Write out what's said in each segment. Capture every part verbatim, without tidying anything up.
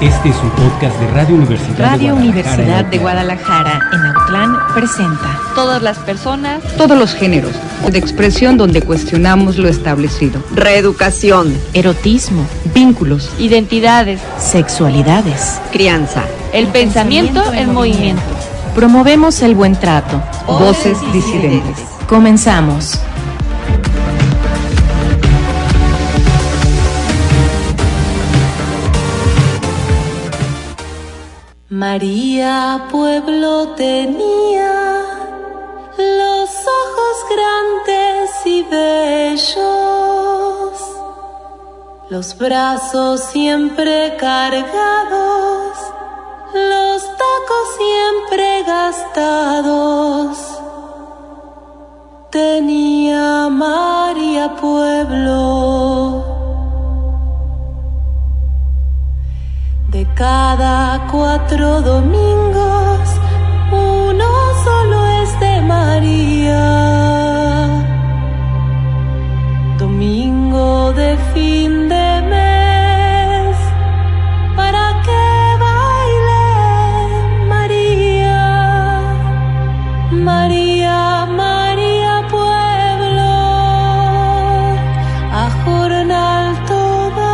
Este es un podcast de Radio Universidad Radio de Guadalajara. Universidad de Guadalajara en Autlán presenta Todas las personas, todos los géneros de expresión donde cuestionamos lo establecido. reeducación, erotismo, Vínculos, identidades, sexualidades, crianza, el pensamiento en movimiento. Promovemos el buen trato. voces disidentes. Comenzamos. María Pueblo tenía los ojos grandes y bellos, los brazos siempre cargados, los tacos siempre gastados. Tenía María Pueblo. De cada cuatro domingos, uno solo es de María. Domingo de fin de mes, para que baile María. María, María Pueblo, a jornal toda.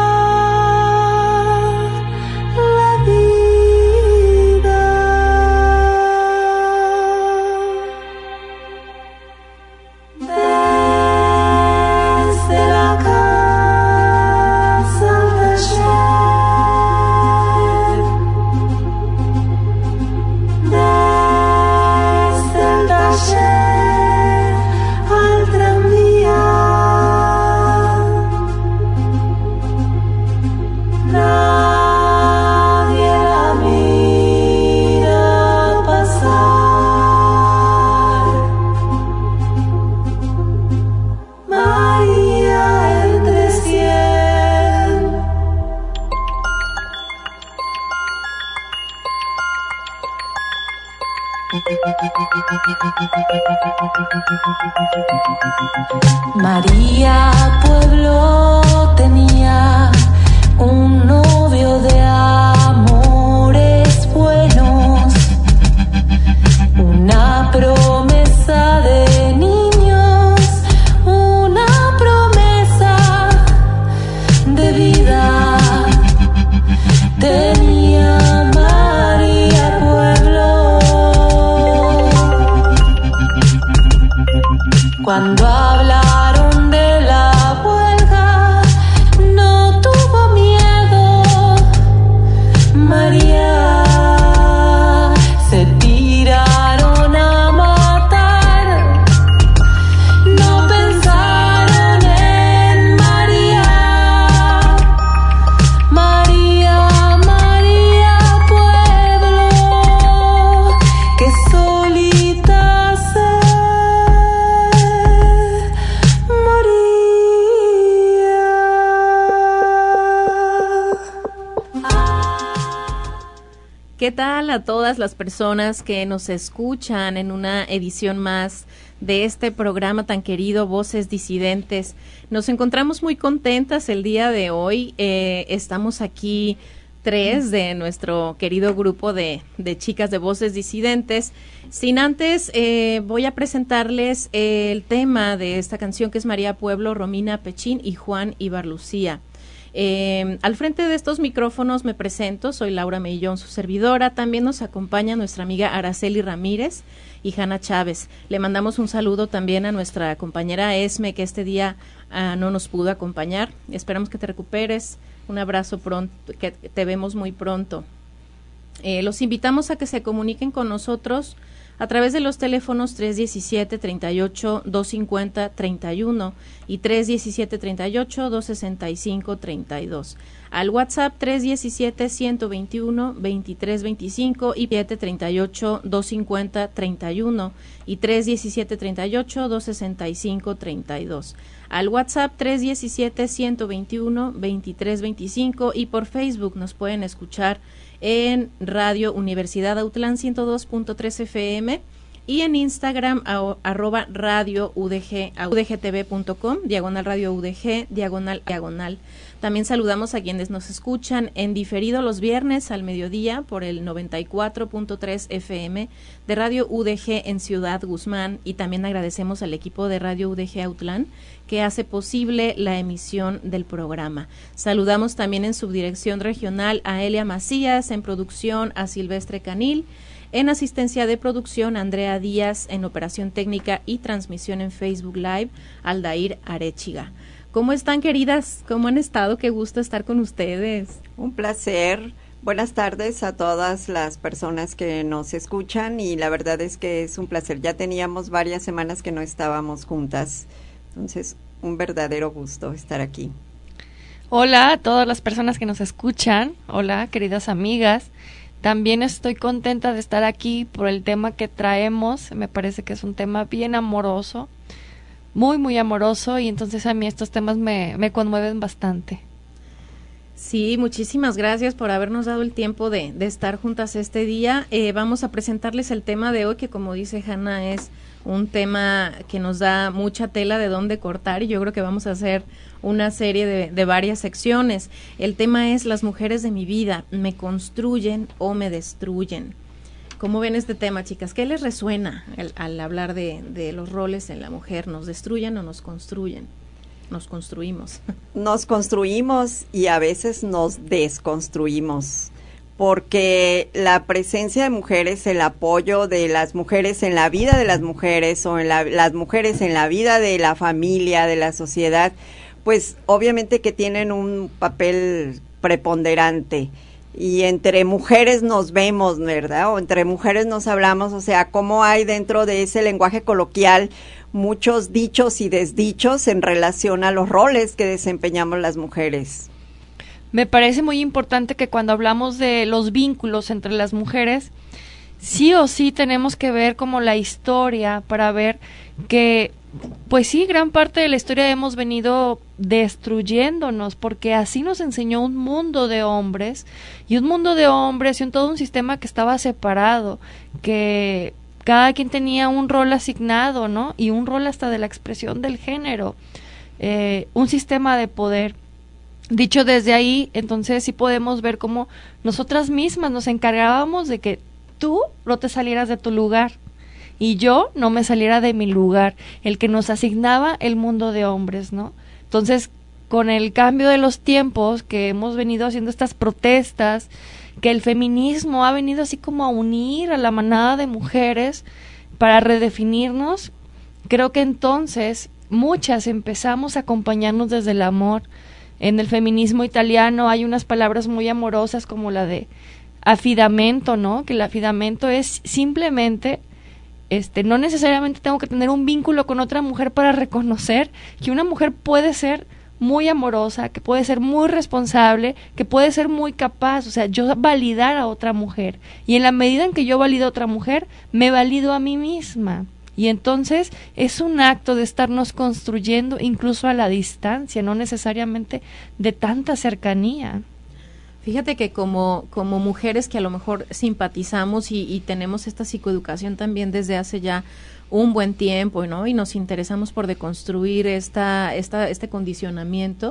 María Pueblo tenía un novio de amores buenos, una promesa de niños, una promesa de vida. Tenía María Pueblo. Cuando hablaron de la huelga, no tuvo miedo. María, se tiraron a matar. No pensaron en María. María, María Pueblo, que solita se ¿Qué tal a todas las personas que nos escuchan en una edición más de este programa tan querido, Voces Disidentes? Nos encontramos muy contentas el día de hoy. Eh, estamos aquí tres de nuestro querido grupo de, de chicas de Voces Disidentes. Sin antes, eh, voy a presentarles el tema de esta canción, que es María Pueblo, Romina Pechín y Juan Ibarlucía. Eh, al frente de estos micrófonos me presento, soy Laura Mellón, su servidora. También nos acompaña nuestra amiga Araceli Ramírez y Hanna Chávez. Le mandamos un saludo también a nuestra compañera Esme, que este día uh, no nos pudo acompañar. Esperamos que te recuperes. Un abrazo pronto, que te vemos muy pronto. Eh, los invitamos a que se comuniquen con nosotros a través de los teléfonos tres diecisiete, treinta y ocho, doscientos cincuenta, treinta y uno y tres diecisiete, treinta y ocho, doscientos sesenta y cinco, treinta y dos. Al WhatsApp tres diecisiete, ciento veintiuno, veintitrés veinticinco y siete treinta y ocho, doscientos cincuenta, treinta y uno y tres diecisiete, treinta y ocho, doscientos sesenta y cinco, treinta y dos. Al WhatsApp tres diecisiete, ciento veintiuno, veintitrés veinticinco y por Facebook nos pueden escuchar en Radio Universidad Autlán ciento dos punto tres F M y en Instagram a, arroba radio udg, udgtv punto com, diagonal radio udg, diagonal, diagonal. También saludamos a quienes nos escuchan en diferido los viernes al mediodía por el noventa y cuatro punto tres F M de Radio U D G en Ciudad Guzmán, y también agradecemos al equipo de Radio U D G Autlán que hace posible la emisión del programa. Saludamos también en subdirección regional a Elia Macías, en producción a Silvestre Canil, en asistencia de producción Andrea Díaz, en operación técnica y transmisión en Facebook Live Aldair Arechiga. ¿Cómo están, queridas? ¿Cómo han estado? Qué gusto estar con ustedes. Un placer. Buenas tardes a todas las personas que nos escuchan, y la verdad es que es un placer. Ya teníamos varias semanas que no estábamos juntas, entonces un verdadero gusto estar aquí. Hola a todas las personas que nos escuchan. Hola, queridas amigas. También estoy contenta de estar aquí por el tema que traemos. Me parece que es un tema bien amoroso, muy, muy amoroso, y entonces a mí estos temas me, me conmueven bastante. Sí, muchísimas gracias por habernos dado el tiempo de, de estar juntas este día. Eh, vamos a presentarles el tema de hoy, que como dice Hanna, es un tema que nos da mucha tela de dónde cortar, y yo creo que vamos a hacer una serie de, de varias secciones. El tema es: las mujeres de mi vida, ¿me construyen o me destruyen? ¿Cómo ven este tema, chicas? ¿Qué les resuena al, al hablar de, de los roles en la mujer? ¿Nos destruyen o nos construyen? Nos construimos. Nos construimos y a veces nos desconstruimos, porque la presencia de mujeres, el apoyo de las mujeres en la vida de las mujeres, o en la, las mujeres en la vida de la familia, de la sociedad, pues obviamente que tienen un papel preponderante. Y entre mujeres nos vemos, ¿verdad? O entre mujeres nos hablamos, o sea, cómo hay dentro de ese lenguaje coloquial muchos dichos y desdichos en relación a los roles que desempeñamos las mujeres. Me parece muy importante que cuando hablamos de los vínculos entre las mujeres, sí o sí tenemos que ver como la historia para ver que, pues sí, gran parte de la historia hemos venido destruyéndonos, porque así nos enseñó un mundo de hombres, y un mundo de hombres y un todo un sistema que estaba separado, que cada quien tenía un rol asignado, ¿no? Y un rol hasta de la expresión del género, eh, un sistema de poder. Dicho desde ahí, entonces sí podemos ver cómo nosotras mismas nos encargábamos de que tú no te salieras de tu lugar y yo no me saliera de mi lugar, el que nos asignaba el mundo de hombres, ¿no? Entonces, con el cambio de los tiempos, que hemos venido haciendo estas protestas, que el feminismo ha venido así como a unir a la manada de mujeres para redefinirnos, creo que entonces muchas empezamos a acompañarnos desde el amor. En el feminismo italiano hay unas palabras muy amorosas como la de affidamento, ¿no? Que el affidamento es simplemente, este, no necesariamente tengo que tener un vínculo con otra mujer para reconocer que una mujer puede ser muy amorosa, que puede ser muy responsable, que puede ser muy capaz, o sea, yo validar a otra mujer. Y en la medida en que yo valido a otra mujer, me valido a mí misma. Y entonces es un acto de estarnos construyendo incluso a la distancia, no necesariamente de tanta cercanía. Fíjate que como, como mujeres que a lo mejor simpatizamos y, y tenemos esta psicoeducación también desde hace ya un buen tiempo, ¿no? Y nos interesamos por deconstruir esta, esta, este condicionamiento,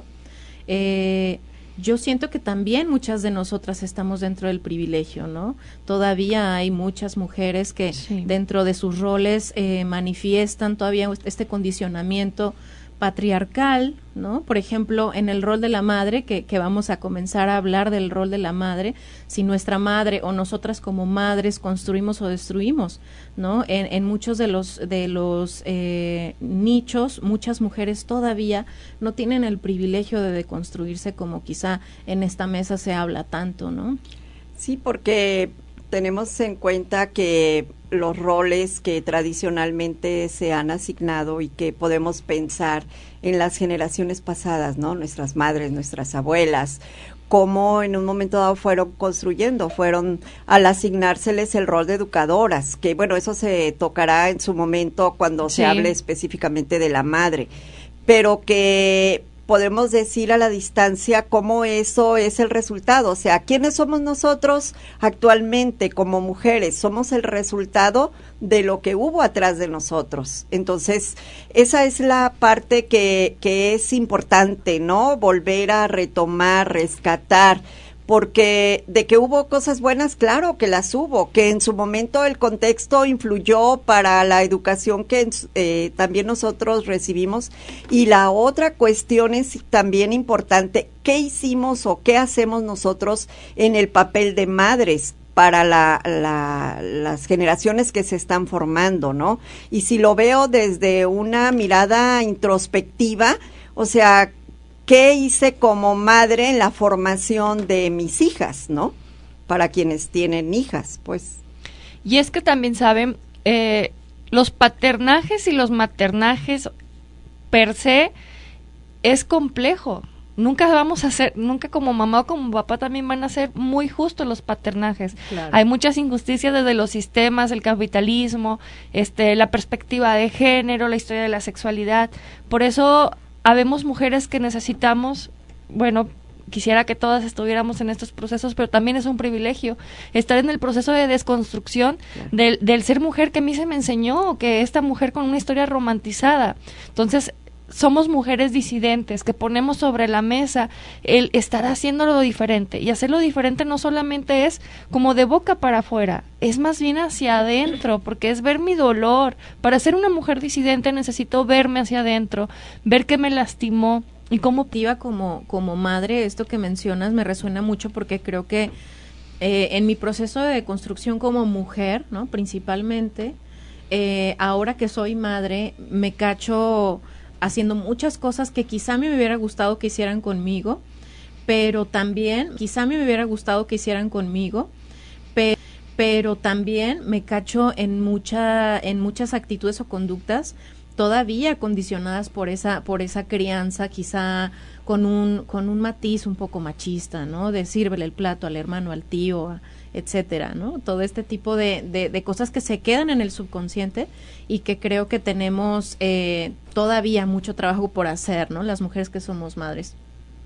eh, yo siento que también muchas de nosotras estamos dentro del privilegio, ¿no? Todavía hay muchas mujeres que sí, dentro de sus roles eh, manifiestan todavía este condicionamiento patriarcal, ¿no? Por ejemplo, en el rol de la madre, que, que vamos a comenzar a hablar del rol de la madre, si nuestra madre o nosotras como madres construimos o destruimos, ¿no? En, en muchos de los de los eh, nichos, muchas mujeres todavía no tienen el privilegio de deconstruirse como quizá en esta mesa se habla tanto, ¿no? Sí, porque tenemos en cuenta que los roles que tradicionalmente se han asignado y que podemos pensar en las generaciones pasadas, ¿no? Nuestras madres, nuestras abuelas, cómo en un momento dado fueron construyendo, fueron al asignárseles el rol de educadoras, que bueno, eso se tocará en su momento cuando sí se hable específicamente de la madre, pero que podemos decir a la distancia cómo eso es el resultado. O sea, ¿quiénes somos nosotros actualmente como mujeres? Somos el resultado de lo que hubo atrás de nosotros. Entonces, esa es la parte que, que es importante, ¿no? Volver a retomar, rescatar, porque de que hubo cosas buenas, claro que las hubo, que en su momento el contexto influyó para la educación que eh, también nosotros recibimos. Y la otra cuestión es también importante, ¿qué hicimos o qué hacemos nosotros en el papel de madres para la, la, las generaciones que se están formando, ¿no? Y si lo veo desde una mirada introspectiva, o sea, ¿qué hice como madre en la formación de mis hijas, no? Para quienes tienen hijas, pues. Y es que también saben, eh, los paternajes y los maternajes per se es complejo. Nunca vamos a ser, nunca como mamá o como papá también van a ser muy justos los paternajes. Claro. Hay muchas injusticias desde los sistemas, el capitalismo, este, la perspectiva de género, la historia de la sexualidad. Por eso habemos mujeres que necesitamos, bueno, quisiera que todas estuviéramos en estos procesos, pero también es un privilegio estar en el proceso de desconstrucción claro. del, del ser mujer que a mí se me enseñó, que esta mujer con una historia romantizada. Entonces, somos mujeres disidentes que ponemos sobre la mesa el estar haciéndolo diferente, y hacerlo diferente no solamente es como de boca para afuera, es más bien hacia adentro, porque es ver mi dolor. Para ser una mujer disidente necesito verme hacia adentro, ver que me lastimó y cómo como como madre. Esto que mencionas me resuena mucho porque creo que eh, en mi proceso de construcción como mujer, ¿no? Principalmente, eh, ahora que soy madre, me cacho haciendo muchas cosas que quizá me hubiera gustado que hicieran conmigo, pero también, quizá me hubiera gustado que hicieran conmigo, pe- pero también me cacho en mucha, en muchas actitudes o conductas todavía condicionadas por esa, por esa crianza, quizá con un, con un matiz un poco machista, ¿no? De sírvele el plato al hermano, al tío, a, etcétera, ¿no? Todo este tipo de, de, de cosas que se quedan en el subconsciente y que creo que tenemos eh, todavía mucho trabajo por hacer, ¿no? Las mujeres que somos madres.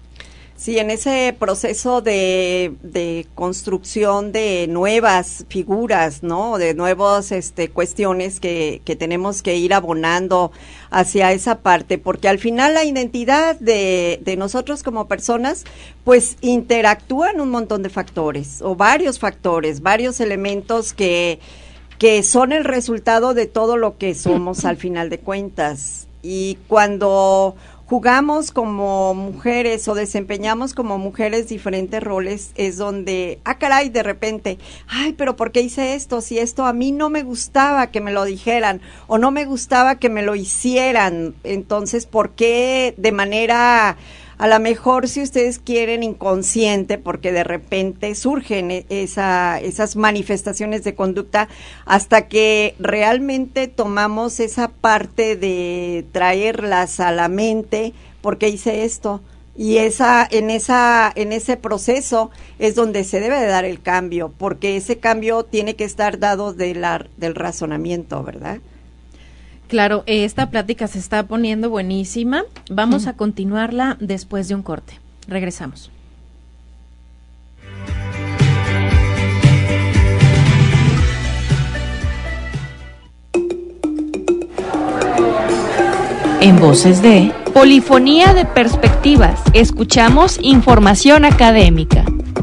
Sí, en ese proceso de, de construcción de nuevas figuras, ¿no? De nuevas este, cuestiones que, que tenemos que ir abonando hacia esa parte, porque al final la identidad de, de nosotros como personas, pues interactúan un montón de factores, o varios factores, varios elementos que, que son el resultado de todo lo que somos al final de cuentas. Y cuando jugamos como mujeres o desempeñamos como mujeres diferentes roles, es donde, ah caray, de repente, ay, pero ¿por qué hice esto? Si esto a mí no me gustaba que me lo dijeran, o no me gustaba que me lo hicieran, entonces, ¿por qué de manera, a lo mejor si ustedes quieren inconsciente, porque de repente surgen esa, esas manifestaciones de conducta hasta que realmente tomamos esa parte de traerlas a la mente, ¿por qué hice esto? Y esa, en esa, en ese proceso es donde se debe de dar el cambio, porque ese cambio tiene que estar dado de la, del razonamiento, ¿verdad? Claro, esta plática se está poniendo buenísima. Vamos mm. a continuarla después de un corte. Regresamos. En Voces de Polifonía de Perspectivas, escuchamos información académica.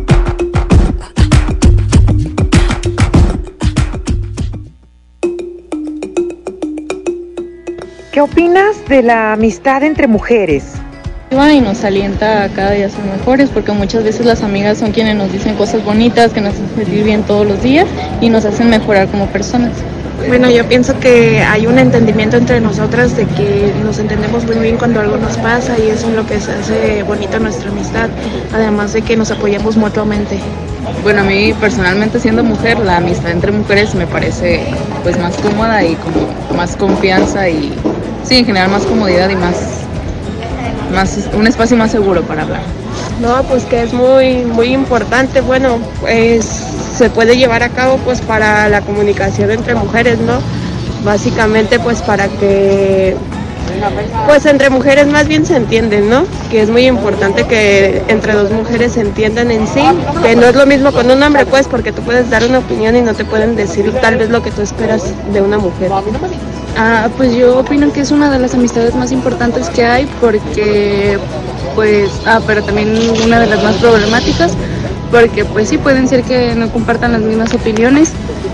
¿Qué opinas de la amistad entre mujeres? Y nos alienta a cada día a ser mejores, porque muchas veces las amigas son quienes nos dicen cosas bonitas, que nos hacen sentir bien todos los días y nos hacen mejorar como personas. Bueno, yo pienso que hay un entendimiento entre nosotras de que nos entendemos muy bien cuando algo nos pasa, y eso es lo que se hace bonita nuestra amistad, además de que nos apoyamos mutuamente. Bueno, a mí personalmente, siendo mujer, la amistad entre mujeres me parece pues más cómoda y como más confianza y sí, en general más comodidad y más, más un espacio más seguro para hablar. No, pues que es muy muy importante. Bueno, pues se puede llevar a cabo pues para la comunicación entre mujeres, ¿no? Básicamente pues para que Pues entre mujeres más bien se entienden, ¿no? Que es muy importante que entre dos mujeres se entiendan en sí, que no es lo mismo con un hombre, pues, porque tú puedes dar una opinión y no te pueden decir tal vez lo que tú esperas de una mujer. Ah, pues yo opino que es una de las amistades más importantes que hay porque, pues, ah, pero también una de las más problemáticas porque, pues sí, pueden ser que no compartan las mismas opiniones,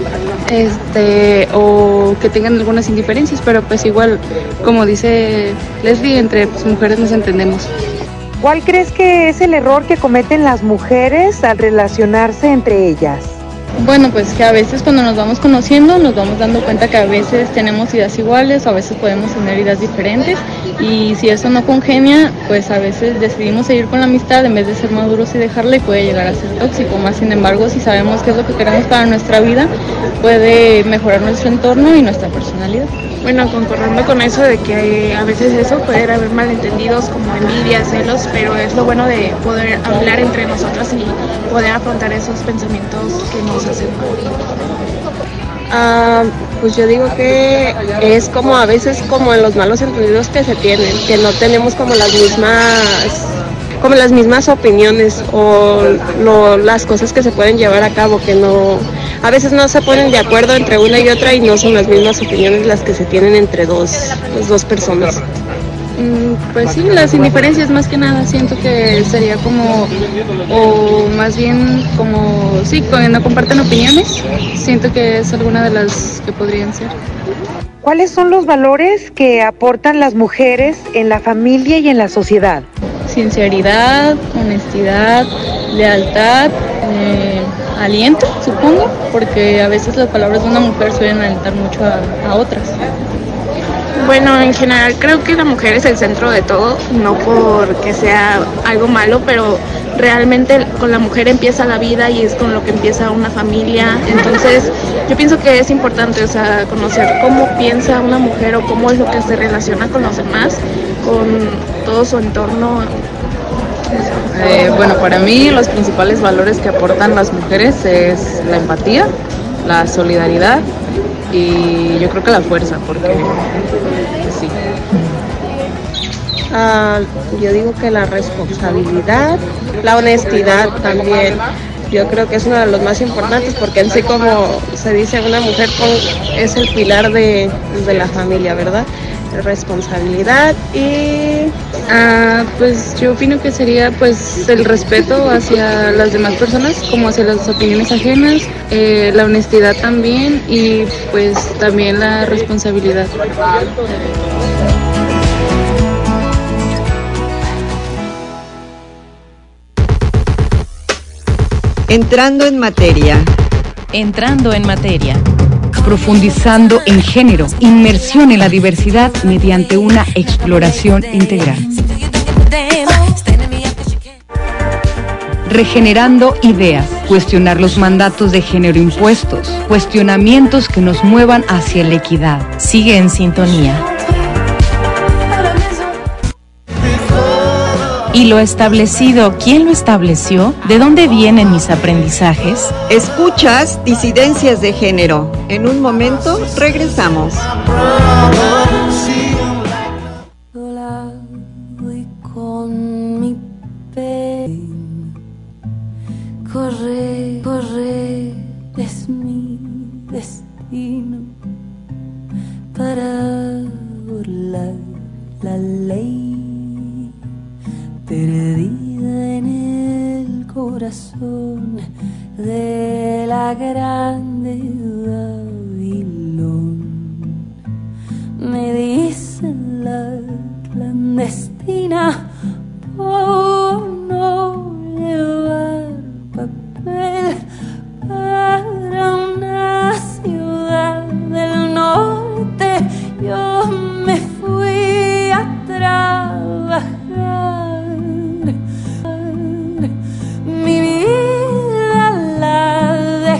este, o que tengan algunas indiferencias, pero pues igual, como dice Leslie, entre pues, mujeres nos entendemos. ¿Cuál crees que es el error que cometen las mujeres al relacionarse entre ellas? Bueno, pues que a veces cuando nos vamos conociendo nos vamos dando cuenta que a veces tenemos ideas iguales o a veces podemos tener ideas diferentes y si eso no congenia, pues a veces decidimos seguir con la amistad en vez de ser maduros y dejarla y puede llegar a ser tóxico. Más sin embargo, si sabemos qué es lo que queremos para nuestra vida, puede mejorar nuestro entorno y nuestra personalidad. Bueno, concordando con eso de que a veces eso puede haber malentendidos como envidia, celos, pero es lo bueno de poder hablar entre nosotras y poder afrontar esos pensamientos que nos hacen mal. Ah, pues yo digo que es como a veces como en los malos entendidos que se tienen, que no tenemos como las mismas como las mismas opiniones o lo, las cosas que se pueden llevar a cabo, que no, a veces no se ponen de acuerdo entre una y otra y no son las mismas opiniones las que se tienen entre dos, pues, dos personas. Pues sí, las indiferencias más que nada siento que sería como, o más bien como, sí, cuando no comparten opiniones, siento que es alguna de las que podrían ser. ¿Cuáles son los valores que aportan las mujeres en la familia y en la sociedad? Sinceridad, honestidad, lealtad, eh, aliento, supongo, porque a veces las palabras de una mujer suelen alentar mucho a, a otras. Bueno, en general creo que la mujer es el centro de todo, no porque sea algo malo, pero realmente con la mujer empieza la vida y es con lo que empieza una familia. Entonces yo pienso que es importante, o sea, conocer cómo piensa una mujer o cómo es lo que se relaciona con los demás, con todo su entorno. Eh, bueno, para mí los principales valores que aportan las mujeres es la empatía, la solidaridad y yo creo que la fuerza, porque pues, sí. Uh, yo digo que la responsabilidad, la honestidad también, yo creo que es uno de los más importantes porque en sí, como se dice, una mujer con, es el pilar de, de la familia, ¿verdad? Responsabilidad y ah, pues yo opino que sería pues el respeto hacia las demás personas como hacia las opiniones ajenas, eh, la honestidad también y pues también la responsabilidad. Entrando en materia. Entrando en materia. Profundizando en género, inmersión en la diversidad mediante una exploración integral. Regenerando ideas, cuestionar los mandatos de género impuestos, cuestionamientos que nos muevan hacia la equidad. Sigue en sintonía. ¿Y lo establecido, quién lo estableció? ¿De dónde vienen mis aprendizajes? Escuchas Disidencias de Género. En un momento regresamos. Voy con mi pena. Corre, corre, es mi destino para burlar la ley. Perdida en el corazón de la grande Babilón, me dicen la clandestina por no llevar papel para una ciudad del norte. Yo me fui a trabajar. Mi vida la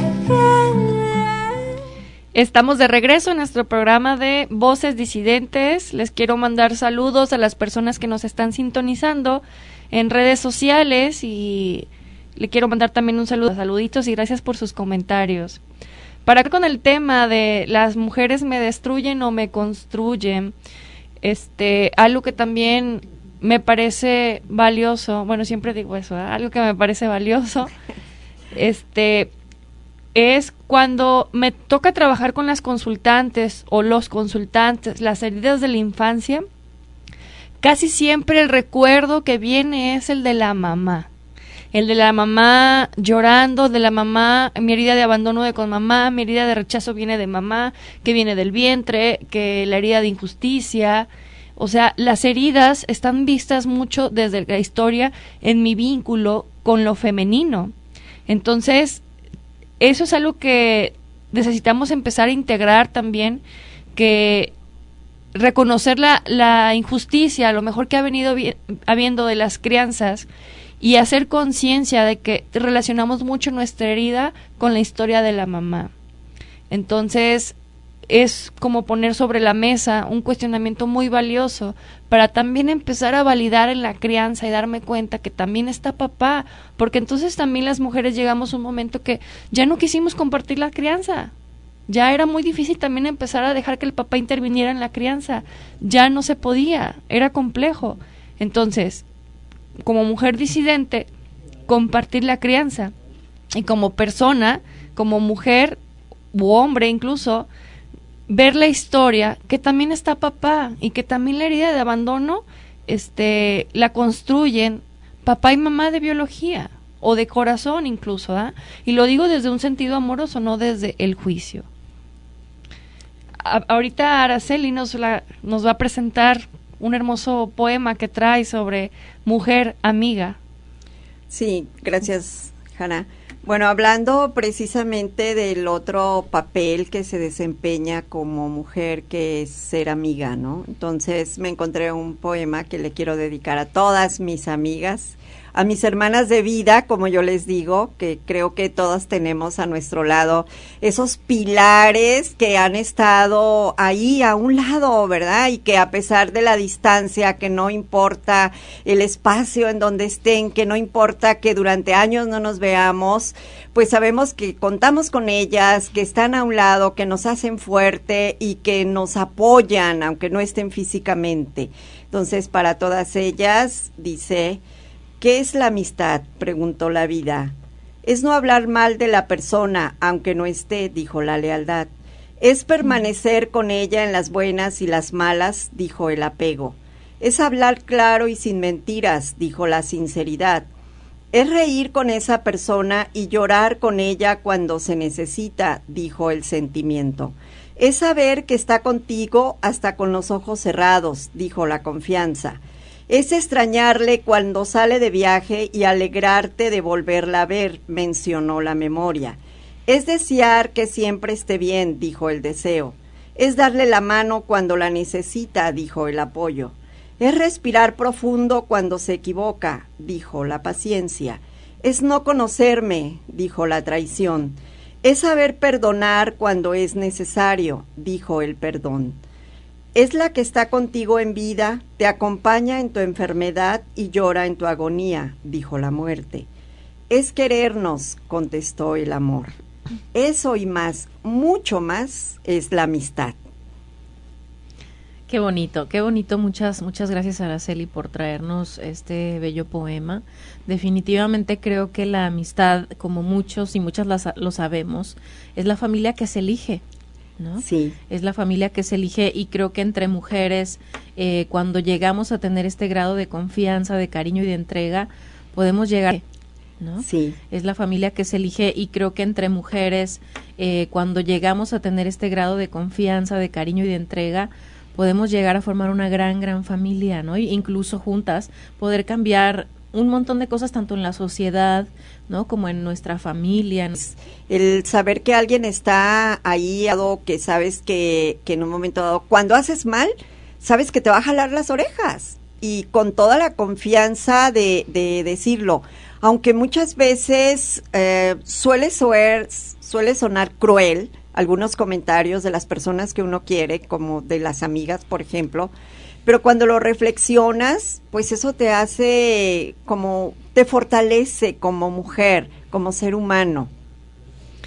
dejé. Estamos de regreso en nuestro programa de Voces Disidentes. Les quiero mandar saludos a las personas que nos están sintonizando en redes sociales y le quiero mandar también un saludo, saluditos y gracias por sus comentarios. Para con el tema de las mujeres me destruyen o me construyen, Este, algo que también me parece valioso, bueno, siempre digo eso, ¿eh? Algo que me parece valioso, este, es cuando me toca trabajar con las consultantes o los consultantes, las heridas de la infancia, casi siempre el recuerdo que viene es el de la mamá. El de la mamá llorando, de la mamá, mi herida de abandono de con mamá, mi herida de rechazo viene de mamá, que viene del vientre, que la herida de injusticia. O sea, las heridas están vistas mucho desde la historia en mi vínculo con lo femenino. Entonces, eso es algo que necesitamos empezar a integrar también, que reconocer la, la injusticia, a lo mejor que ha venido vi- habiendo de las crianzas, y hacer conciencia de que relacionamos mucho nuestra herida con la historia de la mamá. Entonces, es como poner sobre la mesa un cuestionamiento muy valioso para también empezar a validar en la crianza y darme cuenta que también está papá, porque entonces también las mujeres llegamos a un momento que ya no quisimos compartir la crianza. Ya era muy difícil también empezar a dejar que el papá interviniera en la crianza. Ya no se podía, era complejo. Entonces, como mujer disidente, compartir la crianza, y como persona, como mujer u hombre incluso, ver la historia que también está papá y que también la herida de abandono este la construyen papá y mamá de biología o de corazón incluso, ¿eh? Y lo digo desde un sentido amoroso, no desde el juicio. A- ahorita Araceli nos, la, nos va a presentar un hermoso poema que trae sobre mujer amiga. Sí, gracias, Hanna. Bueno, hablando precisamente del otro papel que se desempeña como mujer, que es ser amiga, ¿no? Entonces me encontré un poema que le quiero dedicar a todas mis amigas, a mis hermanas de vida, como yo les digo, que creo que todas tenemos a nuestro lado esos pilares que han estado ahí a un lado, ¿verdad? Y que a pesar de la distancia, que no importa el espacio en donde estén, que no importa que durante años no nos veamos, pues sabemos que contamos con ellas, que están a un lado, que nos hacen fuerte y que nos apoyan, aunque no estén físicamente. Entonces, para todas ellas, dice: ¿qué es la amistad?, preguntó la vida. Es no hablar mal de la persona, aunque no esté, dijo la lealtad. Es permanecer con ella en las buenas y las malas, dijo el apego. Es hablar claro y sin mentiras, dijo la sinceridad. Es reír con esa persona y llorar con ella cuando se necesita, dijo el sentimiento. Es saber que está contigo hasta con los ojos cerrados, dijo la confianza. Es extrañarle cuando sale de viaje y alegrarte de volverla a ver, mencionó la memoria. Es desear que siempre esté bien, dijo el deseo. Es darle la mano cuando la necesita, dijo el apoyo. Es respirar profundo cuando se equivoca, dijo la paciencia. Es no conocerme, dijo la traición. Es saber perdonar cuando es necesario, dijo el perdón. Es la que está contigo en vida, te acompaña en tu enfermedad y llora en tu agonía, dijo la muerte. Es querernos, contestó el amor. Eso y más, mucho más, es la amistad. Qué bonito, qué bonito. Muchas, muchas gracias, Araceli, por traernos este bello poema. Definitivamente creo que la amistad, como muchos y muchas las, lo sabemos, es la familia que se elige, ¿no? Sí. Es la familia que se elige, y creo que entre mujeres, eh, cuando llegamos a tener este grado de confianza, de cariño y de entrega, podemos llegar, ¿no? Sí. Es la familia que se elige, y creo que entre mujeres, eh, cuando llegamos a tener este grado de confianza, de cariño y de entrega, podemos llegar a formar una gran, gran familia, ¿no? E incluso juntas poder cambiar un montón de cosas, tanto en la sociedad, ¿no?, como en nuestra familia. El saber que alguien está ahí, que sabes que, que en un momento dado, cuando haces mal, sabes que te va a jalar las orejas, y con toda la confianza de, de decirlo, aunque muchas veces eh, suele, soer, suele sonar cruel algunos comentarios de las personas que uno quiere, como de las amigas, por ejemplo, pero cuando lo reflexionas, pues eso te hace como, te fortalece como mujer, como ser humano.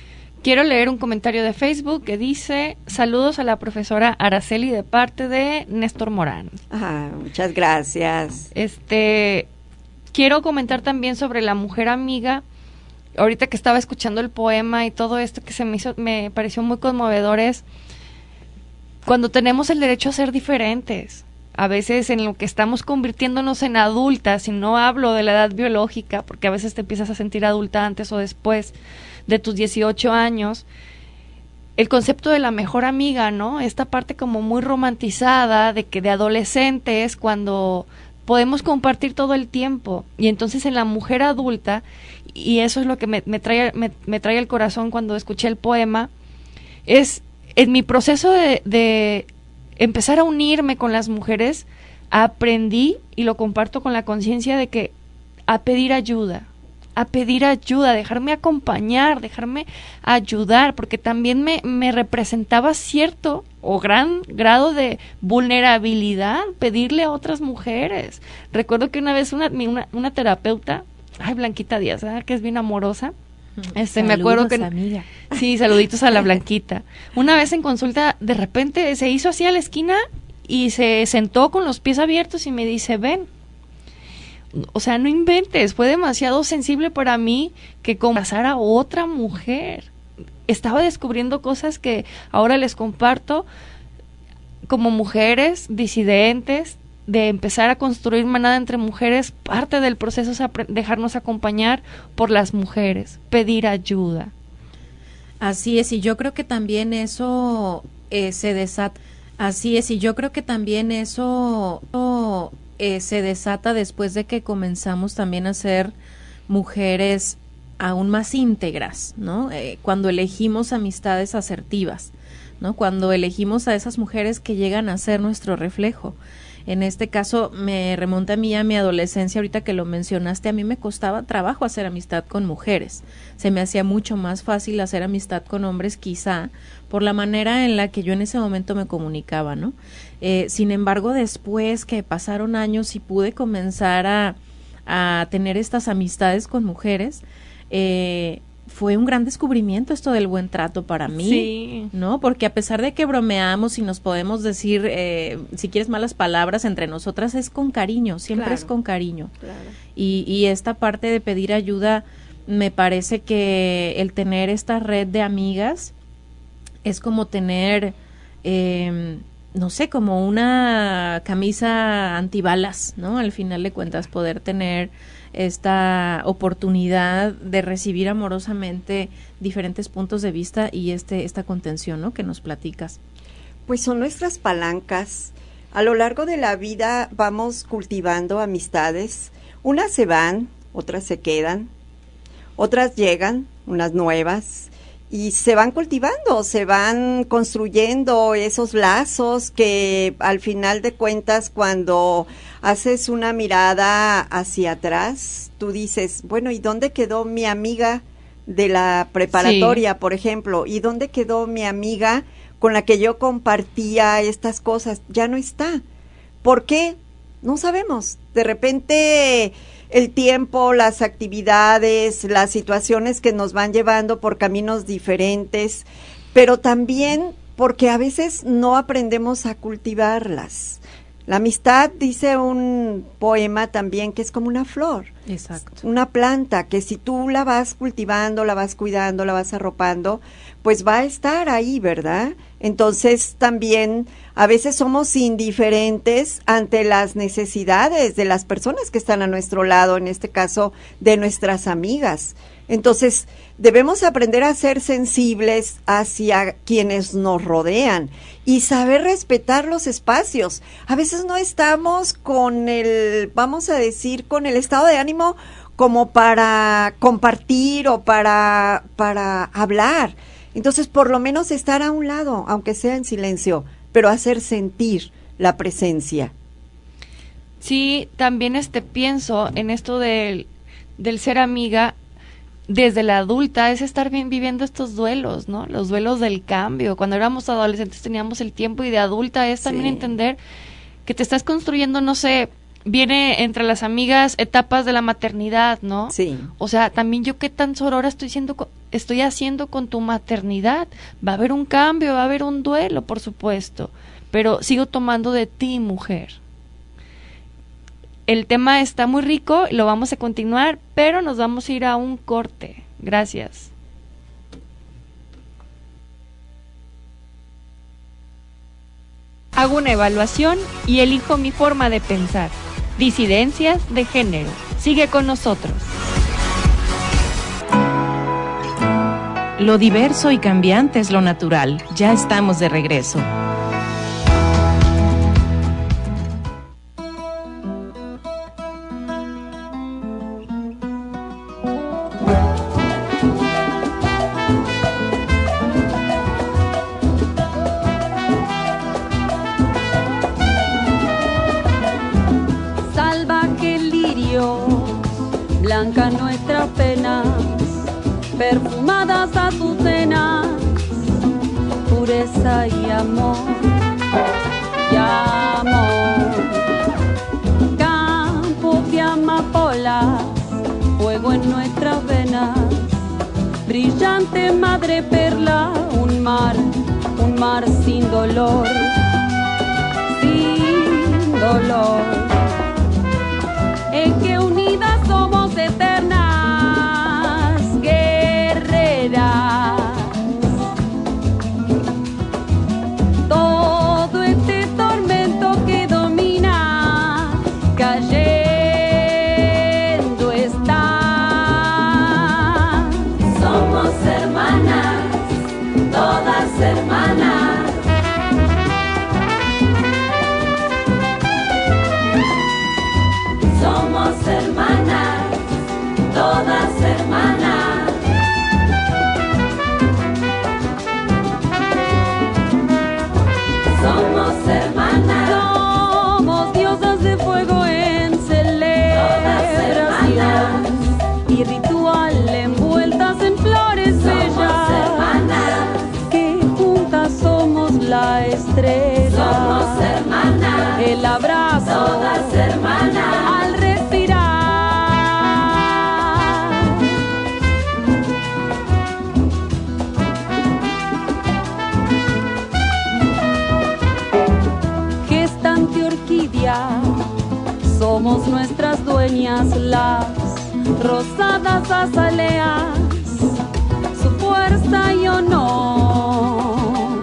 Quiero leer un comentario de Facebook que dice: saludos a la profesora Araceli de parte de Néstor Morán. Ah, muchas gracias. Este, quiero comentar también sobre la mujer amiga. Ahorita que estaba escuchando el poema y todo esto que se me hizo, me pareció muy conmovedor, es cuando tenemos el derecho a ser diferentes. A veces en lo que estamos convirtiéndonos en adultas, y no hablo de la edad biológica, porque a veces te empiezas a sentir adulta antes o después de tus dieciocho años, el concepto de la mejor amiga, ¿no? Esta parte como muy romantizada de que de adolescentes, cuando podemos compartir todo el tiempo, y entonces en la mujer adulta, y eso es lo que me, me trae me, me trae al corazón cuando escuché el poema, es en mi proceso de, de empezar a unirme con las mujeres, aprendí, y lo comparto con la conciencia de que a pedir ayuda, a pedir ayuda, dejarme acompañar, dejarme ayudar, porque también me, me representaba cierto o gran grado de vulnerabilidad pedirle a otras mujeres. Recuerdo que una vez una, una, una terapeuta, ay, Blanquita Díaz, ¿verdad? Que es bien amorosa, este, Saludos, me acuerdo que amiga. Sí, saluditos a la Blanquita. Una vez en consulta, de repente se hizo así a la esquina y se sentó con los pies abiertos y me dice: ven. O sea, no inventes, fue demasiado sensible para mí que conversar a otra mujer. Estaba descubriendo cosas que ahora les comparto como mujeres disidentes, de empezar a construir manada entre mujeres. Parte del proceso es dejarnos acompañar por las mujeres, pedir ayuda. Así es, y yo creo que también eso eh, se desata. Así es, y yo creo que también eso oh, eh, se desata después de que comenzamos también a ser mujeres aún más íntegras, ¿no? Eh, cuando elegimos amistades asertivas, ¿no? Cuando elegimos a esas mujeres que llegan a ser nuestro reflejo. En este caso me remonta a mí a mi adolescencia, ahorita que lo mencionaste, a mí me costaba trabajo hacer amistad con mujeres. Se me hacía mucho más fácil hacer amistad con hombres, quizá por la manera en la que yo en ese momento me comunicaba, ¿no? Eh, sin embargo, después que pasaron años y pude comenzar a, a tener estas amistades con mujeres, eh, fue un gran descubrimiento esto del buen trato para mí, sí, ¿no? Porque a pesar de que bromeamos y nos podemos decir, eh, si quieres, malas palabras entre nosotras, es con cariño, siempre Claro. es con cariño. Claro. Y, y esta parte de pedir ayuda, me parece que el tener esta red de amigas es como tener, eh, no sé, como una camisa antibalas, ¿no? Al final de cuentas, poder tener esta oportunidad de recibir amorosamente diferentes puntos de vista y este esta contención, ¿no?, que nos platicas. Pues son nuestras palancas. A lo largo de la vida vamos cultivando amistades. Unas se van, otras se quedan, otras llegan, unas nuevas, y se van cultivando, se van construyendo esos lazos que al final de cuentas, cuando haces una mirada hacia atrás, tú dices, bueno, ¿y dónde quedó mi amiga de la preparatoria, sí, por ejemplo? ¿Y dónde quedó mi amiga con la que yo compartía estas cosas? Ya no está. ¿Por qué? No sabemos. De repente el tiempo, las actividades, las situaciones que nos van llevando por caminos diferentes, pero también porque a veces no aprendemos a cultivarlas. La amistad, dice un poema también, que es como una flor. Exacto. Una planta que si tú la vas cultivando, la vas cuidando, la vas arropando, pues va a estar ahí, ¿verdad? Entonces también a veces somos indiferentes ante las necesidades de las personas que están a nuestro lado, en este caso de nuestras amigas. Entonces debemos aprender a ser sensibles hacia quienes nos rodean y saber respetar los espacios. A veces no estamos con el, vamos a decir, con el estado de ánimo como para compartir o para, para hablar. Entonces, por lo menos estar a un lado, aunque sea en silencio, pero hacer sentir la presencia. Sí, también este pienso en esto del, del ser amiga. Desde la adulta es estar bien viviendo estos duelos, ¿no? Los duelos del cambio. Cuando éramos adolescentes teníamos el tiempo, y de adulta es también, sí, entender que te estás construyendo, no sé, viene entre las amigas etapas de la maternidad, ¿no? Sí. O sea, también yo qué tan sorora estoy siendo co- estoy haciendo con tu maternidad? Va a haber un cambio, va a haber un duelo, por supuesto, pero sigo tomando de ti, mujer. El tema está muy rico, lo vamos a continuar, pero nos vamos a ir a un corte. Gracias. Hago una evaluación y elijo mi forma de pensar. Disidencias de género. Sigue con nosotros. Lo diverso y cambiante es lo natural. Ya estamos de regreso. Salvaje lirio, blanca nuestras penas, perfumadas azucenas, pureza y amor, y amor. Campos de amapolas, fuego en nuestras venas, brillante madre perla, un mar, un mar sin dolor, sin dolor. En que unidas somos eternas guerreras. Todo este tormento que domina, cayendo está. Somos hermanas, todas hermanas. Somos hermanas, todas hermanas. Somos hermanas. Somos diosas de fuego en celebración y ritual envueltas en flores bellas. Somos hermanas. Que juntas somos la estrella. Somos hermanas. El abrazo. Todas hermanas. Somos nuestras dueñas, las rosadas azaleas, su fuerza y honor.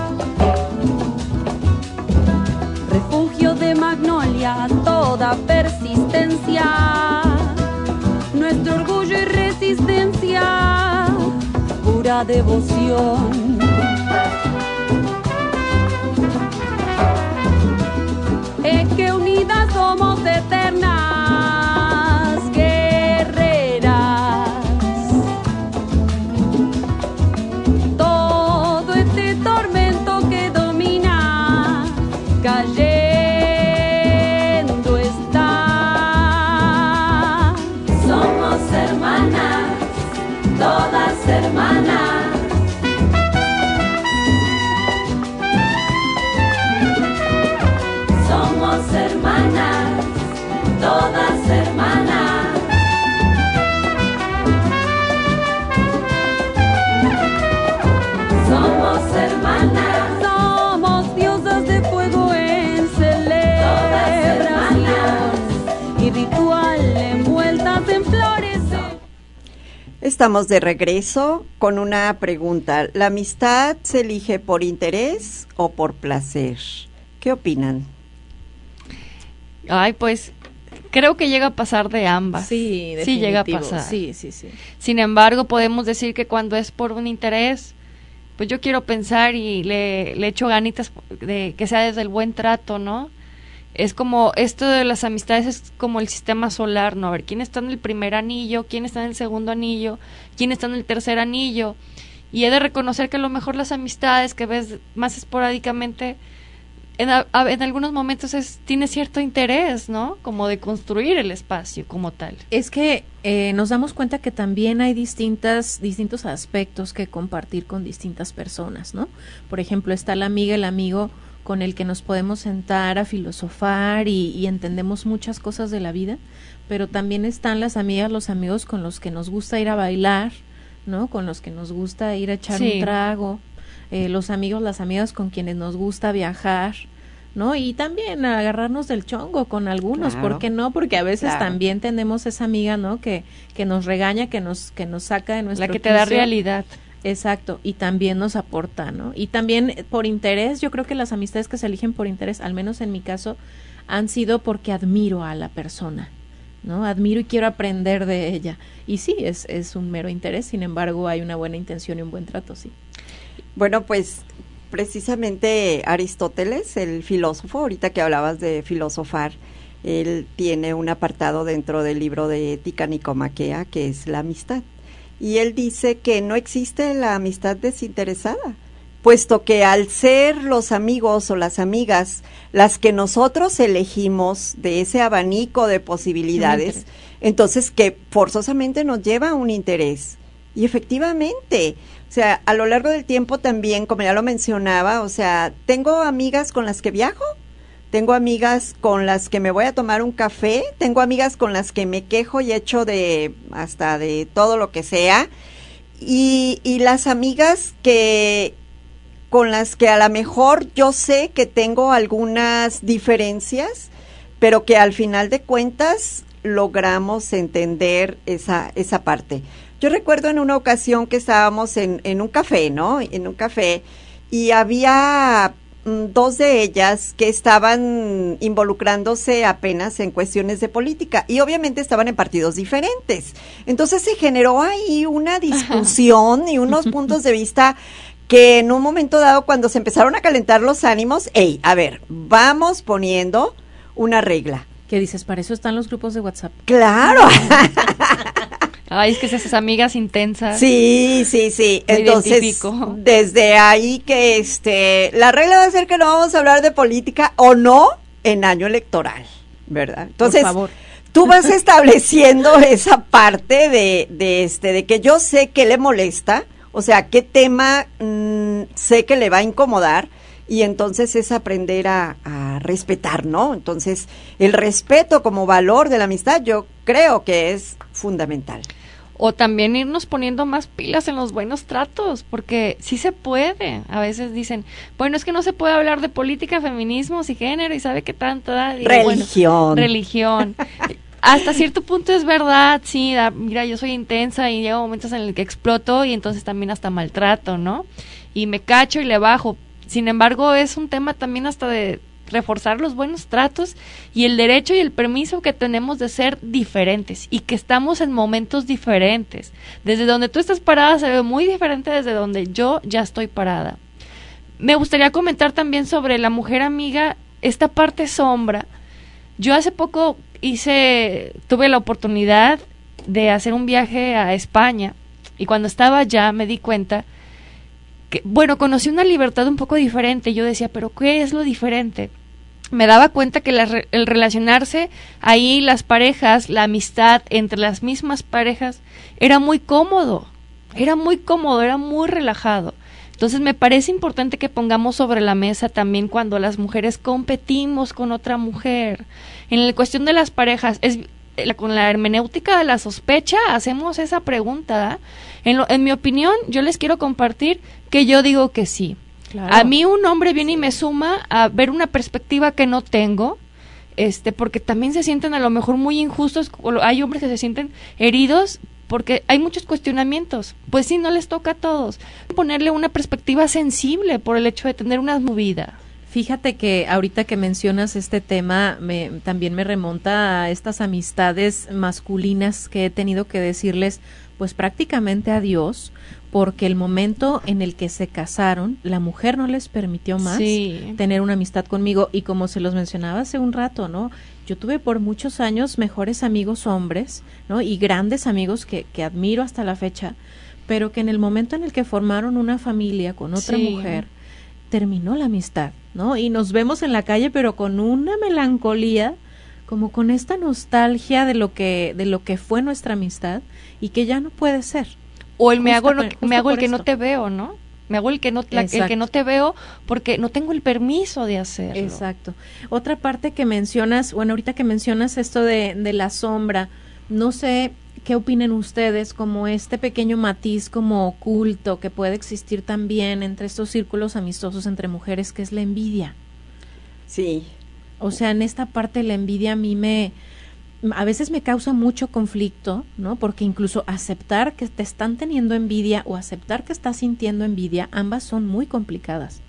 Refugio de magnolia, toda persistencia, nuestro orgullo y resistencia, pura devoción. Es que unidas somos eternas guerreras. Todo este tormento que domina, cayendo está. Somos hermanas, todas hermanas. Somos hermanas, todas hermanas. Somos hermanas. Somos diosas de fuego en celebración y ritual envueltas en flores. Estamos de regreso con una pregunta. ¿La amistad se elige por interés o por placer? ¿Qué opinan? Ay, pues creo que llega a pasar de ambas. Sí, definitivo. Sí llega a pasar. Sí, sí, sí. Sin embargo, podemos decir que cuando es por un interés, pues yo quiero pensar y le, le echo ganitas de que sea desde el buen trato, ¿no? Es como, esto de las amistades es como el sistema solar, ¿no? A ver, ¿quién está en el primer anillo? ¿Quién está en el segundo anillo? ¿Quién está en el tercer anillo? Y he de reconocer que a lo mejor las amistades que ves más esporádicamente, En, a, en algunos momentos es, tiene cierto interés, ¿no? Como de construir el espacio como tal. Es que eh, nos damos cuenta que también hay distintas, distintos aspectos que compartir con distintas personas, ¿no? Por ejemplo, está la amiga, el amigo con el que nos podemos sentar a filosofar y, y entendemos muchas cosas de la vida, pero también están las amigas, los amigos con los que nos gusta ir a bailar, ¿no? Con los que nos gusta ir a echar Sí. un trago, eh, los amigos, las amigas con quienes nos gusta viajar, ¿no? Y también agarrarnos del chongo con algunos, Claro. ¿por qué no? Porque a veces Claro. también tenemos esa amiga, ¿no? Que, que nos regaña, que nos, que nos saca de nuestro La que te da quicio. realidad. Exacto, y también nos aporta, ¿no? Y también eh, por interés, yo creo que las amistades que se eligen por interés, al menos en mi caso, han sido porque admiro a la persona, ¿no? Admiro y quiero aprender de ella. Y sí, es, es un mero interés, sin embargo, hay una buena intención y un buen trato, sí. Bueno, pues precisamente Aristóteles, el filósofo, ahorita que hablabas de filosofar, él tiene un apartado dentro del libro de Ética Nicomaquea que es la amistad. Y él dice que no existe la amistad desinteresada, puesto que al ser los amigos o las amigas las que nosotros elegimos de ese abanico de posibilidades, entonces que forzosamente nos lleva a un interés. Y efectivamente, o sea, a lo largo del tiempo también, como ya lo mencionaba, o sea, tengo amigas con las que viajo, tengo amigas con las que me voy a tomar un café, tengo amigas con las que me quejo y echo de hasta de todo lo que sea, y, y las amigas que con las que a lo mejor yo sé que tengo algunas diferencias, pero que al final de cuentas logramos entender esa, esa parte. Yo recuerdo en una ocasión que estábamos en, en un café, ¿no? En un café, y había dos de ellas que estaban involucrándose apenas en cuestiones de política y obviamente estaban en partidos diferentes. Entonces se generó ahí una discusión y unos puntos de vista que en un momento dado, cuando se empezaron a calentar los ánimos, hey, a ver, vamos poniendo una regla. ¿Qué dices? Para eso están los grupos de WhatsApp. ¡Claro! Ay, es que esas amigas intensas. Sí, sí, sí. Me Entonces, identifico. desde ahí que este, la regla va a ser que no vamos a hablar de política o no en año electoral, ¿verdad? Entonces, Por favor. tú vas estableciendo esa parte de, de este, de que yo sé que le molesta, o sea, qué tema mmm, sé que le va a incomodar. Y entonces es aprender a, a respetar, ¿no? Entonces, el respeto como valor de la amistad yo creo que es fundamental. O también irnos poniendo más pilas en los buenos tratos, porque sí se puede. A veces dicen, bueno, es que no se puede hablar de política, feminismos y género, y sabe qué tanto da. Digo, religión. Bueno, religión. Hasta cierto punto es verdad, sí, da, mira, yo soy intensa y llego momentos en el que exploto y entonces también hasta maltrato, ¿no? Y me cacho y le bajo. Sin embargo, es un tema también hasta de reforzar los buenos tratos y el derecho y el permiso que tenemos de ser diferentes y que estamos en momentos diferentes. Desde donde tú estás parada se ve muy diferente desde donde yo ya estoy parada. Me gustaría comentar también sobre la mujer amiga, esta parte sombra. Yo hace poco hice, tuve la oportunidad de hacer un viaje a España y cuando estaba allá me di cuenta que, bueno, conocí una libertad un poco diferente. Yo decía, ¿pero qué es lo diferente? Me daba cuenta que la, el relacionarse ahí, las parejas, la amistad entre las mismas parejas, era muy cómodo, era muy cómodo, era muy relajado. Entonces me parece importante que pongamos sobre la mesa también cuando las mujeres competimos con otra mujer. En la cuestión de las parejas, es con la hermenéutica de la sospecha hacemos esa pregunta. En, lo, en mi opinión, yo les quiero compartir que yo digo que sí. Claro. A mí un hombre viene y me suma a ver una perspectiva que no tengo, este, porque también se sienten a lo mejor muy injustos. Hay hombres que se sienten heridos porque hay muchos cuestionamientos. Pues sí, no les toca a todos. Ponerle una perspectiva sensible por el hecho de tener una movida. Fíjate que ahorita que mencionas este tema, me, también me remonta a estas amistades masculinas que he tenido que decirles, pues prácticamente adiós, porque el momento en el que se casaron, la mujer no les permitió más sí. tener una amistad conmigo, y como se los mencionaba hace un rato, ¿no? Yo tuve por muchos años mejores amigos hombres, ¿no? Y grandes amigos que, que admiro hasta la fecha, pero que en el momento en el que formaron una familia con otra sí. mujer, terminó la amistad, ¿no? Y nos vemos en la calle, pero con una melancolía, como con esta nostalgia de lo que de lo que fue nuestra amistad y que ya no puede ser. O el me Justo hago, no, por, me hago el que esto. no te veo, ¿no? Me hago el que no la, el que no te veo porque no tengo el permiso de hacerlo. Exacto. Otra parte que mencionas, bueno, ahorita que mencionas esto de, de la sombra, no sé ¿qué opinan ustedes como este pequeño matiz como oculto que puede existir también entre estos círculos amistosos entre mujeres, que es la envidia? Sí. O sea, en esta parte la envidia a mí me, a veces me causa mucho conflicto, ¿no? Porque incluso aceptar que te están teniendo envidia o aceptar que estás sintiendo envidia, ambas son muy complicadas.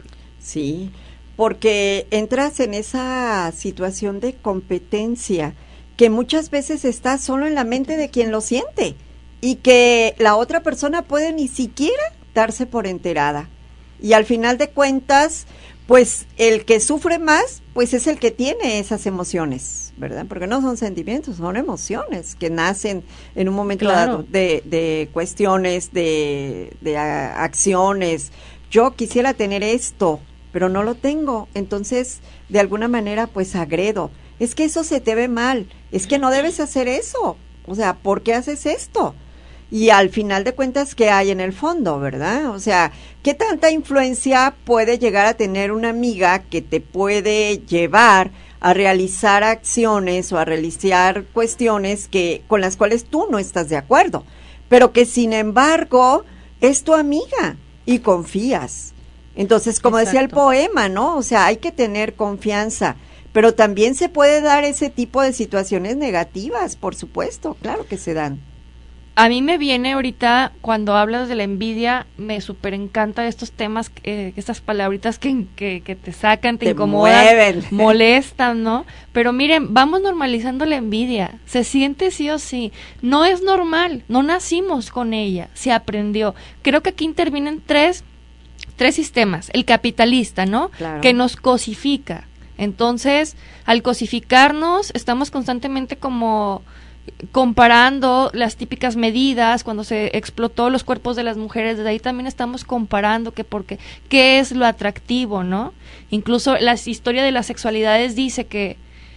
Sí, porque entras en esa situación de competencia que muchas veces está solo en la mente de quien lo siente y que la otra persona puede ni siquiera darse por enterada. Y al final de cuentas, pues el que sufre más, pues es el que tiene esas emociones, ¿verdad? Porque no son sentimientos, son emociones que nacen en un momento Claro. dado de, de cuestiones, de, de a, acciones. Yo quisiera tener esto, pero no lo tengo, entonces de alguna manera pues agredo. Es que eso se te ve mal, es que no debes hacer eso, o sea, ¿por qué haces esto? Y al final de cuentas, ¿qué hay en el fondo, verdad? O sea, ¿qué tanta influencia puede llegar a tener una amiga que te puede llevar a realizar acciones o a realizar cuestiones que con las cuales tú no estás de acuerdo, pero que sin embargo es tu amiga y confías? Entonces, como Exacto. decía el poema, ¿no? O sea, hay que tener confianza, pero también se puede dar ese tipo de situaciones negativas, por supuesto, claro que se dan. A mí me viene ahorita, cuando hablas de la envidia, me súper encanta estos temas, eh, estas palabritas que, que, que te sacan, te, Te incomodan, mueven. molestan, ¿no? Pero miren, vamos normalizando la envidia, se siente sí o sí, no es normal, no nacimos con ella, se aprendió. Creo que aquí intervienen tres, tres sistemas, el capitalista, ¿no? Claro. Que nos cosifica. Entonces, al cosificarnos, estamos constantemente como comparando las típicas medidas cuando se explotó los cuerpos de las mujeres. Desde ahí también estamos comparando que porque qué es lo atractivo, ¿no? Incluso la historia de las sexualidades dice que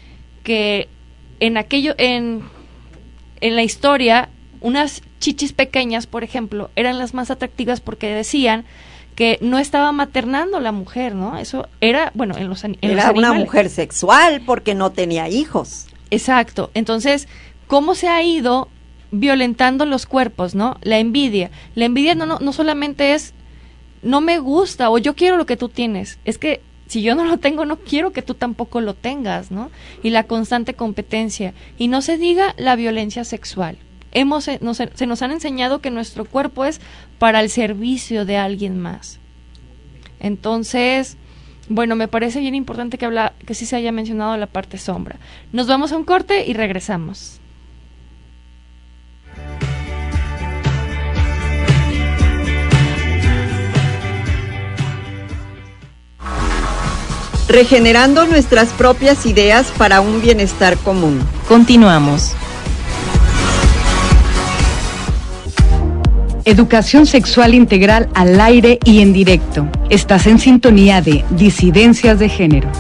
que en aquello en en la historia unas chichis pequeñas, por ejemplo, eran las más atractivas porque decían que no estaba maternando la mujer, ¿no? Eso era, bueno, en los, en Era los una animales. mujer sexual porque no tenía hijos. Exacto. Entonces, ¿cómo se ha ido violentando los cuerpos, no? La envidia. La envidia no, no, no solamente es no me gusta o yo quiero lo que tú tienes. Es que si yo no lo tengo, no quiero que tú tampoco lo tengas, ¿no? Y la constante competencia. Y no se diga la violencia sexual. Hemos, nos, se nos han enseñado que nuestro cuerpo es para el servicio de alguien más. Entonces, bueno, me parece bien importante que habla, que sí se haya mencionado la parte sombra. Nos vamos a un corte y regresamos. Regenerando nuestras propias ideas para un bienestar común. Continuamos. Educación sexual integral al aire y en directo. Estás en sintonía de Disidencias de Género.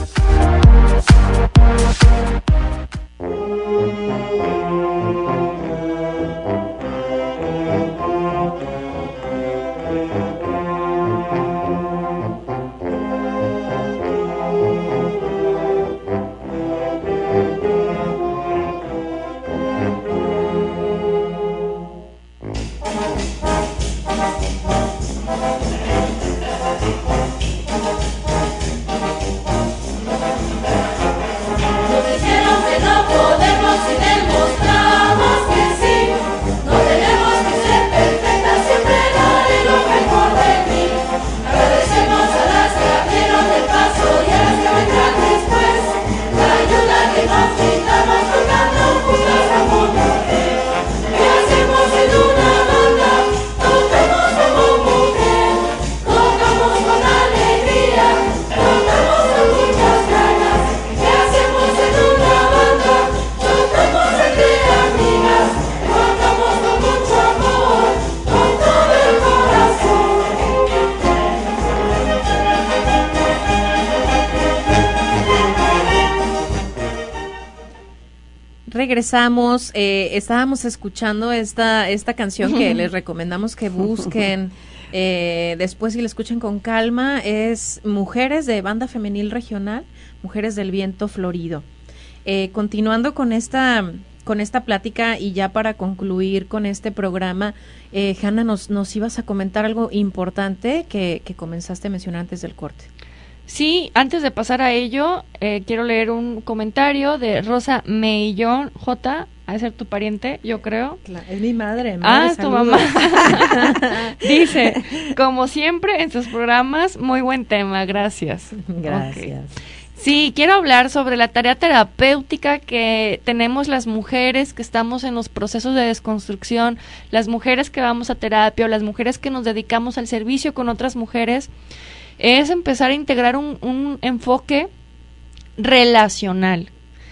Regresamos, eh, estábamos escuchando esta esta canción que les recomendamos que busquen eh, después y la escuchen con calma. Es Mujeres, de Banda Femenil Regional, Mujeres del Viento Florido. Eh, continuando con esta con esta plática y ya para concluir con este programa, eh, Hanna, nos, nos ibas a comentar algo importante que, que comenzaste a mencionar antes del corte. Sí, antes de pasar a ello, eh, quiero leer un comentario de Rosa Meillón J, ha de ser tu pariente, yo creo. Claro, es mi madre. madre ah, saludos. Tu mamá. Dice, como siempre en sus programas, muy buen tema, gracias. Gracias. Okay. Sí, quiero hablar sobre la tarea terapéutica que tenemos las mujeres que estamos en los procesos de desconstrucción, las mujeres que vamos a terapia o las mujeres que nos dedicamos al servicio con otras mujeres. Es empezar a integrar un, un enfoque relacional.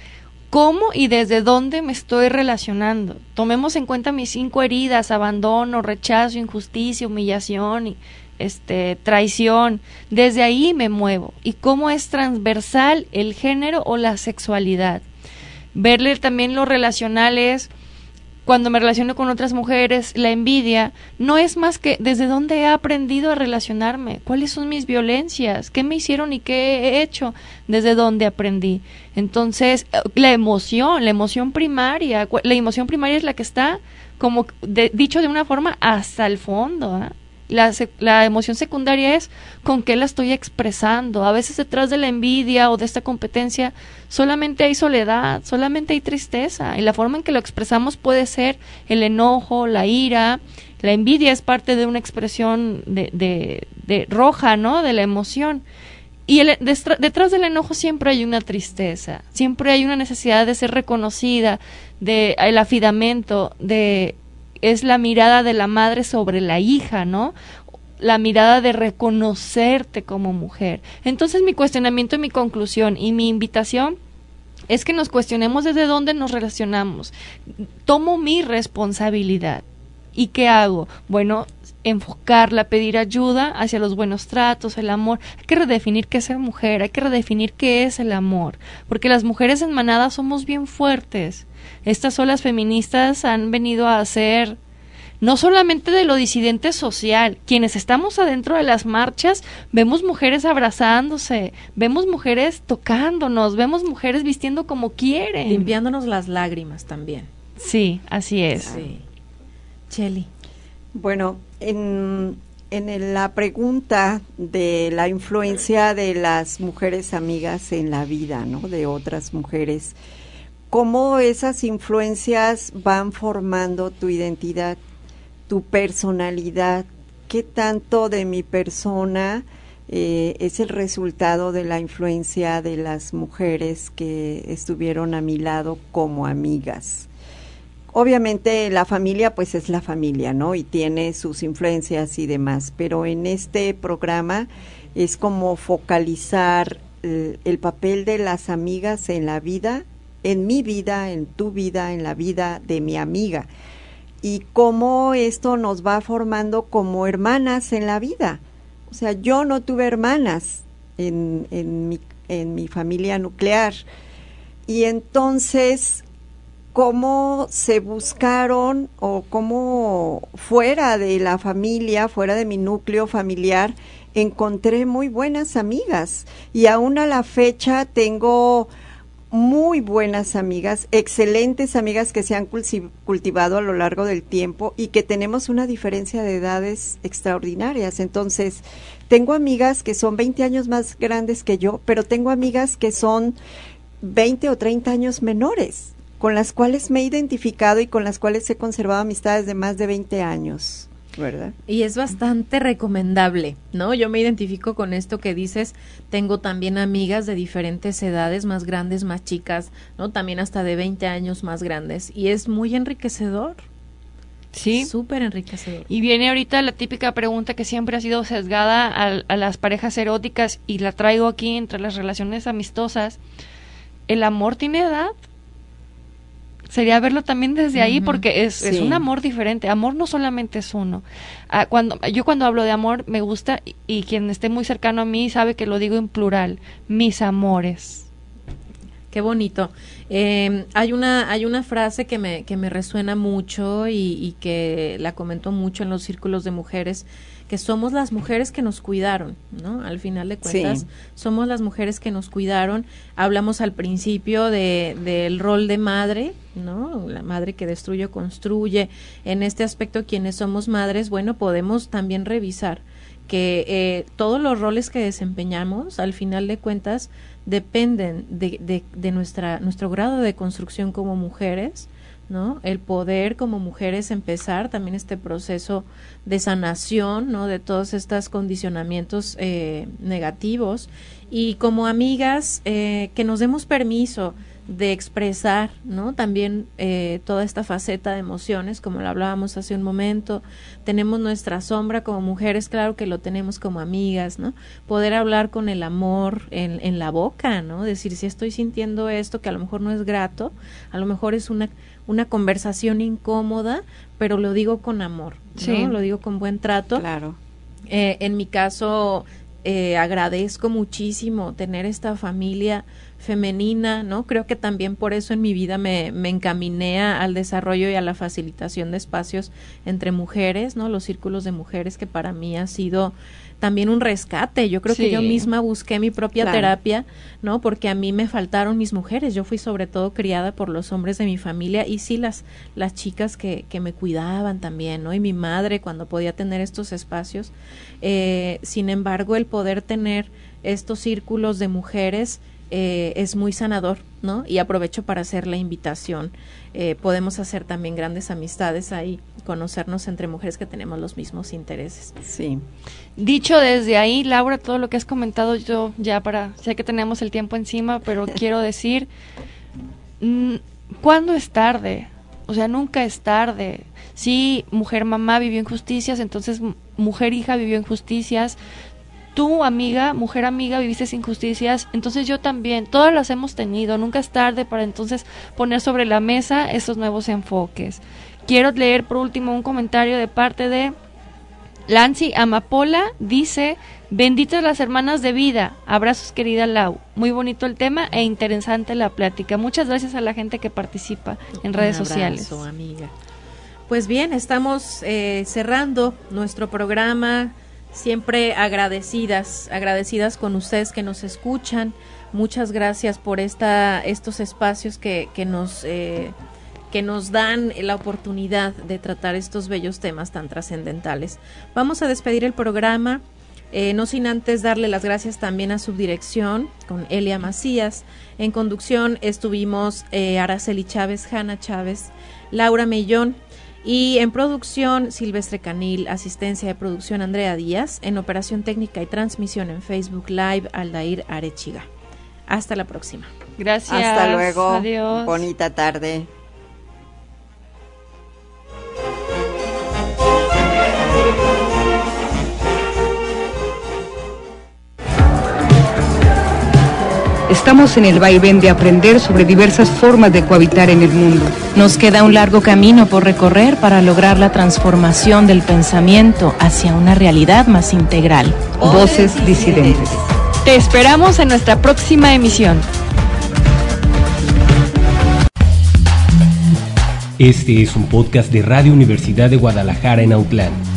¿Cómo y desde dónde me estoy relacionando? Tomemos en cuenta mis cinco heridas: abandono, rechazo, injusticia, humillación y este, traición. Desde ahí me muevo. ¿Y cómo es transversal el género o la sexualidad? Verle también lo relacional es, cuando me relaciono con otras mujeres, la envidia no es más que desde dónde he aprendido a relacionarme, cuáles son mis violencias, qué me hicieron y qué he hecho, desde dónde aprendí. Entonces, la emoción, la emoción primaria, la emoción primaria es la que está, como de, dicho de una forma, hasta el fondo, ¿eh? La, la emoción secundaria es con qué la estoy expresando. A veces detrás de la envidia o de esta competencia solamente hay soledad, solamente hay tristeza, y la forma en que lo expresamos puede ser el enojo, la ira. La envidia es parte de una expresión de, de, de roja, ¿no? De la emoción. Y el, destra, detrás del enojo siempre hay una tristeza, siempre hay una necesidad de ser reconocida, de el afidamento, de es la mirada de la madre sobre la hija, ¿no? La mirada de reconocerte como mujer. Entonces, mi cuestionamiento y mi conclusión y mi invitación es que nos cuestionemos desde dónde nos relacionamos. Tomo mi responsabilidad. ¿Y qué hago? Bueno, enfocarla, pedir ayuda hacia los buenos tratos, el amor. Hay que redefinir qué es ser mujer, hay que redefinir qué es el amor, porque las mujeres en manada somos bien fuertes. Estas olas feministas han venido a hacer no solamente de lo disidente social, quienes estamos adentro de las marchas, vemos mujeres abrazándose, vemos mujeres tocándonos, vemos mujeres vistiendo como quieren. Limpiándonos las lágrimas también. Sí, así es. Sí. Cheli. Bueno, en, en el, la pregunta de la influencia de las mujeres amigas en la vida, ¿no? De otras mujeres, ¿cómo esas influencias van formando tu identidad, tu personalidad? ¿Qué tanto de mi persona eh, es el resultado de la influencia de las mujeres que estuvieron a mi lado como amigas? Obviamente la familia pues es la familia, ¿no? Y tiene sus influencias y demás, pero en este programa es como focalizar el, el papel de las amigas en la vida, en mi vida, en tu vida, en la vida de mi amiga, y cómo esto nos va formando como hermanas en la vida. O sea, yo no tuve hermanas en, en, mi, en mi familia nuclear, y entonces cómo se buscaron o cómo fuera de la familia, fuera de mi núcleo familiar, encontré muy buenas amigas, y aún a la fecha tengo muy buenas amigas, excelentes amigas que se han cultivado a lo largo del tiempo y que tenemos una diferencia de edades extraordinarias. Entonces, tengo amigas que son veinte años más grandes que yo, pero tengo amigas que son veinte o treinta años menores, con las cuales me he identificado y con las cuales he conservado amistades de más de veinte años, ¿verdad? Y es bastante recomendable, ¿no? Yo me identifico con esto que dices. Tengo también amigas de diferentes edades, más grandes, más chicas, ¿no? También hasta de veinte años más grandes, y es muy enriquecedor. Sí. Súper enriquecedor. Y viene ahorita la típica pregunta que siempre ha sido sesgada a, a las parejas eróticas, y la traigo aquí entre las relaciones amistosas. ¿El amor tiene edad? Sería verlo también desde ahí, porque es, sí. es un amor diferente. Amor no solamente es uno. Ah, cuando yo cuando hablo de amor me gusta, y, y quien esté muy cercano a mí sabe que lo digo en plural, mis amores. Qué bonito. Eh, hay una hay una frase que me que me resuena mucho y, y que la comento mucho en los círculos de mujeres, que somos las mujeres que nos cuidaron, ¿no? Al final de cuentas, sí. somos las mujeres que nos cuidaron. Hablamos al principio de del rol de madre, ¿no? La madre que destruye o construye. En este aspecto, quienes somos madres, bueno, podemos también revisar que eh, todos los roles que desempeñamos, al final de cuentas, dependen de, de, de nuestra nuestro grado de construcción como mujeres, ¿no? El poder como mujeres empezar también este proceso de sanación, ¿no? De todos estos condicionamientos eh, negativos, y como amigas eh, que nos demos permiso de expresar, ¿no? También eh, toda esta faceta de emociones, como lo hablábamos hace un momento. Tenemos nuestra sombra como mujeres, claro que lo tenemos como amigas, ¿no? Poder hablar con el amor en, en la boca, ¿no? Decir, si estoy sintiendo esto que a lo mejor no es grato, a lo mejor es una una conversación incómoda, pero lo digo con amor, ¿no? Sí. Lo digo con buen trato. Claro. Eh, en mi caso, eh, agradezco muchísimo tener esta familia femenina, ¿no? Creo que también por eso en mi vida me, me encaminé a, al desarrollo y a la facilitación de espacios entre mujeres, ¿no? Los círculos de mujeres, que para mí ha sido también un rescate. Yo creo sí. que yo misma busqué mi propia claro. terapia, ¿no? Porque a mí me faltaron mis mujeres. Yo fui sobre todo criada por los hombres de mi familia, y sí las las chicas que, que me cuidaban también, ¿no? Y mi madre cuando podía tener estos espacios. Eh, sin embargo, el poder tener estos círculos de mujeres Eh, es muy sanador, ¿no? Y aprovecho para hacer la invitación. Eh, podemos hacer también grandes amistades ahí, conocernos entre mujeres que tenemos los mismos intereses. Sí. Dicho desde ahí, Laura, todo lo que has comentado, yo ya para, sé que tenemos el tiempo encima, pero quiero decir, ¿cuándo es tarde? O sea, nunca es tarde. Sí, mujer mamá vivió injusticias, entonces mujer hija vivió injusticias. Tú, amiga, mujer amiga, viviste injusticias, entonces yo también, todas las hemos tenido, nunca es tarde para entonces poner sobre la mesa esos nuevos enfoques. Quiero leer por último un comentario de parte de Lancy Amapola, dice, benditas las hermanas de vida, abrazos querida Lau, muy bonito el tema e interesante la plática. Muchas gracias a la gente que participa en redes un abrazo, sociales. Amiga. Pues bien, estamos eh, cerrando nuestro programa. Siempre agradecidas, agradecidas con ustedes que nos escuchan. Muchas gracias por esta, estos espacios que, que nos eh, que nos dan la oportunidad de tratar estos bellos temas tan trascendentales. Vamos a despedir el programa, eh, no sin antes darle las gracias también a subdirección, con Elia Macías. En conducción estuvimos eh, Araceli Chávez, Hanna Chávez, Laura Mellón. Y en producción, Silvestre Canil, asistencia de producción, Andrea Díaz, en operación técnica y transmisión en Facebook Live, Aldair Arechiga. Hasta la próxima. Gracias. Hasta luego. Adiós. Bonita tarde. Estamos en el vaivén de aprender sobre diversas formas de cohabitar en el mundo. Nos queda un largo camino por recorrer para lograr la transformación del pensamiento hacia una realidad más integral. Voces disidentes. Te esperamos en nuestra próxima emisión. Este es un podcast de Radio Universidad de Guadalajara en Autlán.